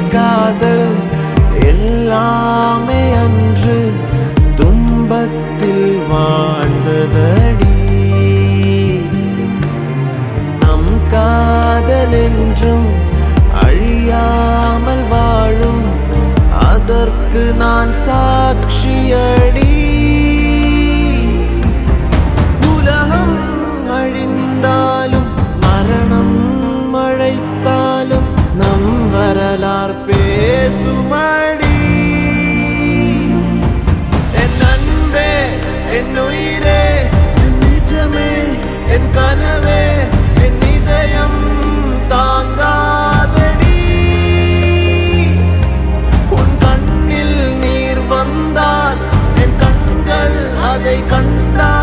காதல் எல்லாமே அன்று துன்பத்தில் வாழ்ந்ததடி. நம் காதல் என்றும் அழியாமல் வாழும், அதற்கு நான் சாட்சியடி. உலகம் அழிந்தாலும் மரணம் அழைத்தாலும் நம் வரலாறு பேசுமடி. என் அன்பே, என் உயிரே, என் நிஜமே, என் கனவே, என் இதயம் தாங்காதடி. உன் கண்ணில் நீர் வந்தால் என் கண்கள் அதை கண்டால்